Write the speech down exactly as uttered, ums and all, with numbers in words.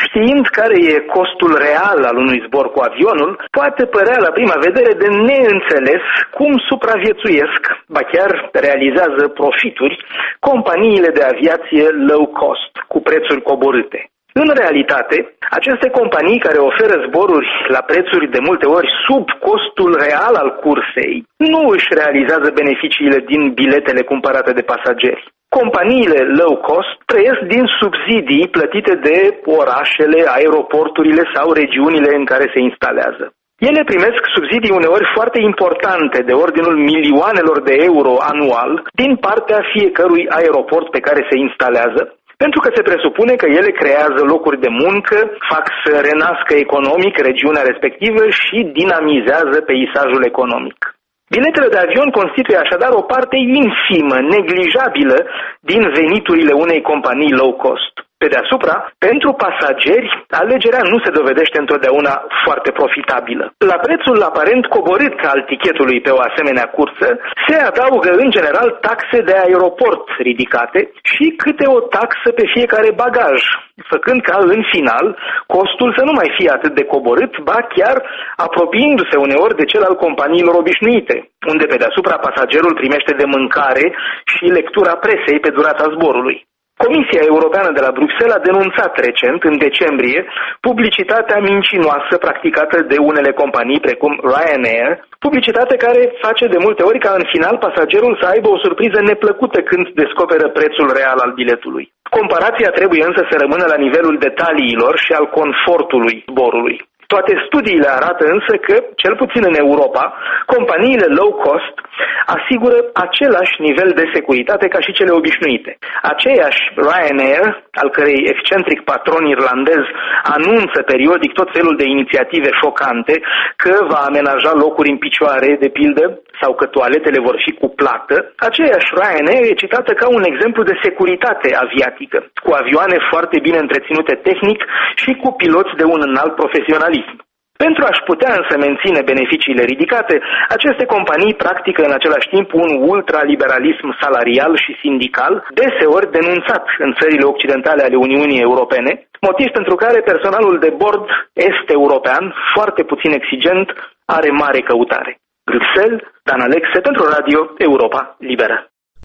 Știind care e costul real al unui zbor cu avionul, poate părea la prima vedere de neînțeles cum supraviețuiesc, ba chiar realizează profituri, companiile de aviație low cost, cu prețuri coborâte. În realitate, aceste companii care oferă zboruri la prețuri de multe ori sub costul real al cursei, nu își realizează beneficiile din biletele cumpărate de pasageri. Companiile low cost trăiesc din subsidii plătite de orașele, aeroporturile sau regiunile în care se instalează. Ele primesc subsidii uneori foarte importante, de ordinul milioanelor de euro anual, din partea fiecărui aeroport pe care se instalează, pentru că se presupune că ele creează locuri de muncă, fac să renască economic regiunea respectivă și dinamizează peisajul economic. Biletele de avion constituie așadar o parte infimă, neglijabilă din veniturile unei companii low cost. Pe deasupra, pentru pasageri, alegerea nu se dovedește întotdeauna foarte profitabilă. La prețul aparent coborât al tichetului pe o asemenea cursă, se adaugă în general taxe de aeroport ridicate și câte o taxă pe fiecare bagaj, făcând ca în final costul să nu mai fie atât de coborât, ba chiar apropiindu-se uneori de cel al companiilor obișnuite, unde pe deasupra pasagerul primește de mâncare și lectura presei pe durata zborului. Comisia Europeană de la Bruxelles a denunțat recent, în decembrie, publicitatea mincinoasă practicată de unele companii precum Ryanair, publicitate care face de multe ori ca în final pasagerul să aibă o surpriză neplăcută când descoperă prețul real al biletului. Comparația trebuie însă să rămână la nivelul detaliilor și al confortului zborului. Toate studiile arată însă că, cel puțin în Europa, companiile low cost asigură același nivel de securitate ca și cele obișnuite. Aceeași Ryanair, al cărei excentric patron irlandez anunță periodic tot felul de inițiative șocante, că va amenaja locuri în picioare, de pildă, sau că toaletele vor fi cu plată, aceeași Ryanair e citată ca un exemplu de securitate aviatică, cu avioane foarte bine întreținute tehnic și cu piloți de un înalt profesionalism. Pentru a-și putea însă menține beneficiile ridicate, aceste companii practică în același timp un ultraliberalism salarial și sindical, deseori denunțat în țările occidentale ale Uniunii Europene, motiv pentru care personalul de bord est-european, foarte puțin exigent, are mare căutare. Bruxelles, Dan Alexe pentru Radio Europa Liberă.